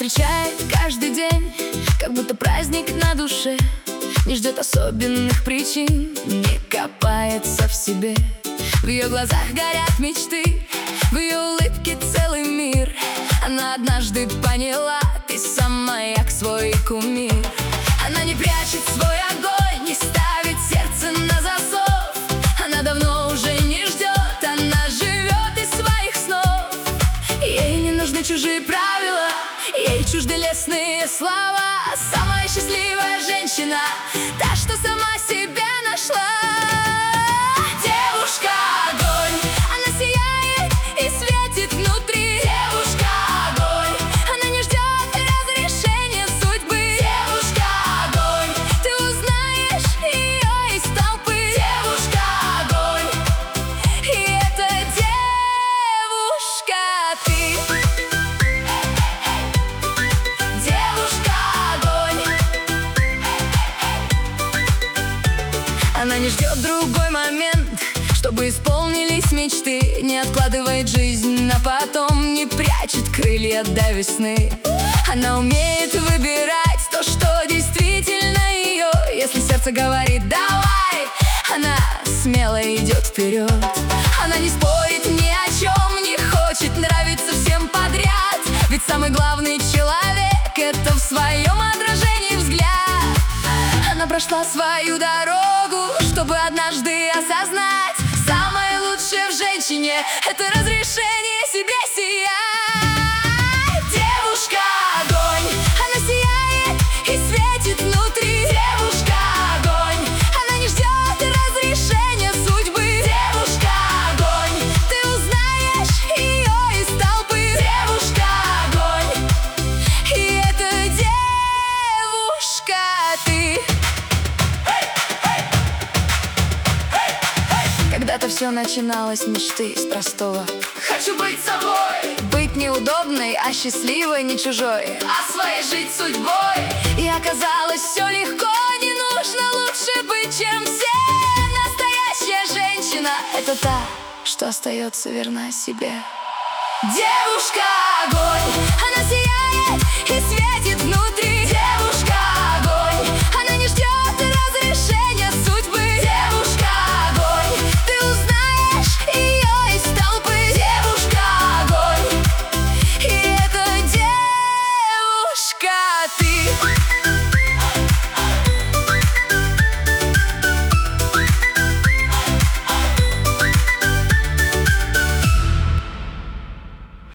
встречает каждый день, как будто праздник на душе. Не ждет особенных причин, не копается в себе. В ее глазах горят мечты, в ее улыбке целый мир. Она однажды поняла: ты сама як свой кумир. Она не прячет свой огонь, не ставит сердце на засов. Она давно уже не ждет, она живет из своих снов. Ей не нужны чужие правила, ей чужды лестные слова. Самая счастливая женщина, та, что сама себя нашла. Девушка-огонь, она сияет и светит внутри. Девушка-огонь, она не ждет разрешения судьбы. Девушка-огонь, ты узнаешь ее из толпы. Девушка-огонь, и это девушка ты. Она не ждет другой момент, чтобы исполнились мечты. Не откладывает жизнь на потом, не прячет крылья до весны. Она умеет выбирать то, что действительно ее. Если сердце говорит «давай», она смело идет вперед. Она не спорит ни о чем, не хочет нравиться всем подряд. Ведь самый главный человек — это в своем отражении взгляд. Она прошла свою дорогу, чтобы однажды осознать: самое лучшее в женщине — это разрешение себе сиять. Девушка-огонь, она сияет и светит внутри. Девушка-огонь, она не ждет разрешения судьбы. Девушка-огонь, ты узнаешь ее из толпы. Девушка-огонь, и это девушка ты. Когда-то все начиналось с мечты, с простого: хочу быть собой, быть неудобной, а счастливой, не чужой, а своей жить судьбой. И оказалось, все легко, не нужно лучше быть, чем все. Настоящая женщина — это та, что остается верна себе. Девушка-огонь, она сияет